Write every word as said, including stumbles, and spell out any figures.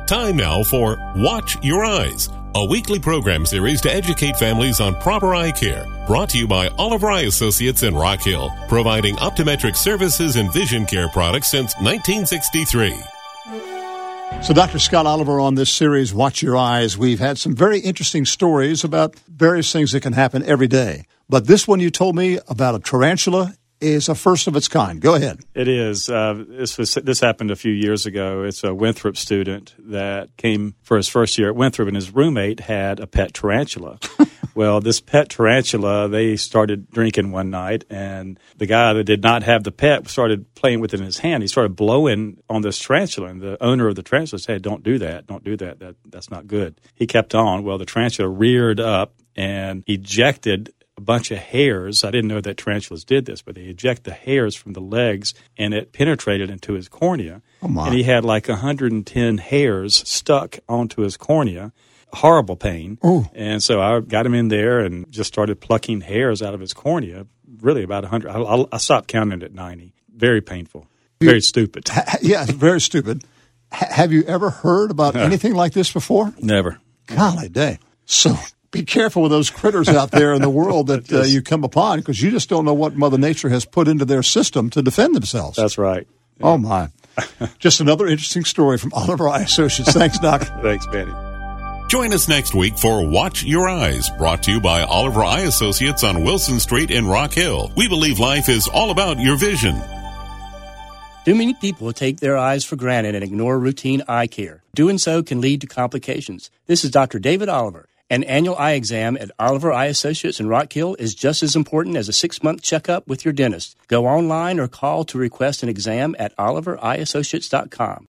Time now for Watch Your Eyes, a weekly program series to educate families on proper eye care. Brought to you by Oliver Eye Associates in Rock Hill, providing optometric services and vision care products since nineteen sixty-three. So, Doctor Scott Oliver, on this series, Watch Your Eyes, we've had some very interesting stories about various things that can happen every day. But this one you told me about a tarantula is a first of its kind. Go ahead. It is. Uh, this was this happened a few years ago. It's a Winthrop student that came for his first year at Winthrop, and his roommate had a pet tarantula. Well, this pet tarantula, they started drinking one night, and the guy that did not have the pet started playing with it in his hand. He started blowing on this tarantula, and the owner of the tarantula said, don't do that, don't do that, that that's not good. He kept on. Well, the tarantula reared up and ejected a bunch of hairs. I didn't know that tarantulas did this, but they eject the hairs from the legs, and it penetrated into his cornea. Oh my. And he had like one hundred ten hairs stuck onto his cornea. Horrible pain. Ooh. And so I got him in there and just started plucking hairs out of his cornea, really about one hundred. I, I stopped counting at ninety. Very painful. Very stupid. Ha- yeah, very stupid. H- have you ever heard about anything like this before? Never. Golly day. So be careful with those critters out there in the world that uh, you come upon, because you just don't know what Mother Nature has put into their system to defend themselves. That's right. Yeah. Oh, my. Just another interesting story from Oliver Eye Associates. Thanks, Doc. Thanks, Benny. Join us next week for Watch Your Eyes, brought to you by Oliver Eye Associates on Wilson Street in Rock Hill. We believe life is all about your vision. Too many people take their eyes for granted and ignore routine eye care. Doing so can lead to complications. This is Doctor David Oliver. An annual eye exam at Oliver Eye Associates in Rock Hill is just as important as a six-month checkup with your dentist. Go online or call to request an exam at oliver eye associates dot com.